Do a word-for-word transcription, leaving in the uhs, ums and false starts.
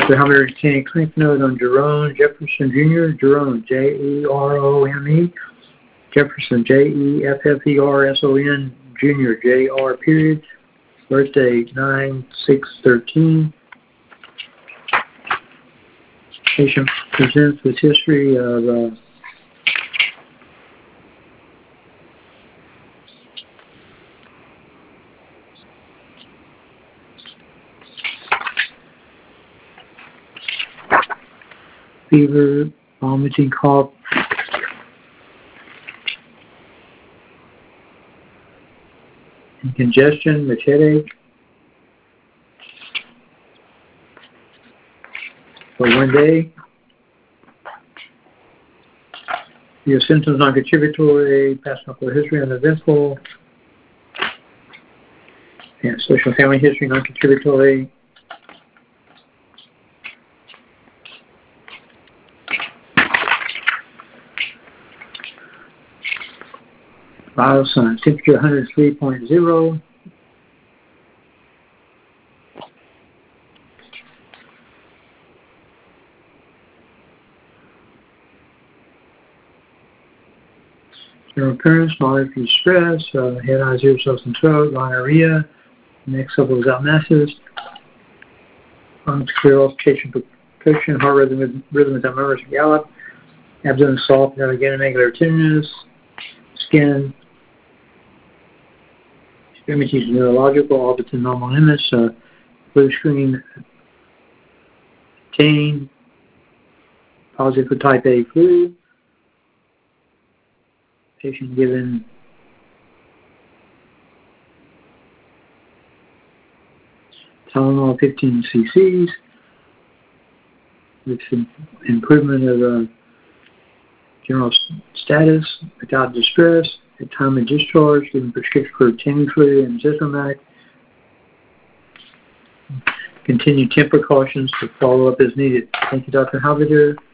Doctor Halbiter obtained a clinic note on Jerome Jefferson Junior Jerome, J E R O M E. Jefferson, J E F F E R S O N, Junior, J R period. Birthday nine six thirteen. Patient presents with history of uh, fever, vomiting, cough, and congestion, with headache. For one day. Your symptoms non-contributory, past medical history uneventful, and social family history non-contributory. Vital signs, temperature one hundred three point zero. General appearance, moderate stress, uh, head, eyes, ears, nose, and throat, gonorrhea, neck, supple without masses, lungs clear, altercation, percussion, heart rhythm, rhythm without murmurs, gallop, abdomen soft, without again, angular tenderness, skin, extremities neurological, orbit to normal limits, uh, blue screen obtained, positive for type A flu. Patient given Tylenol fifteen c c's with some improvement of uh, general status without distress at time of discharge, given prescription for Tamiflu and Zithromax. Continue temp precautions to follow up as needed. Thank you, Doctor Halbiter.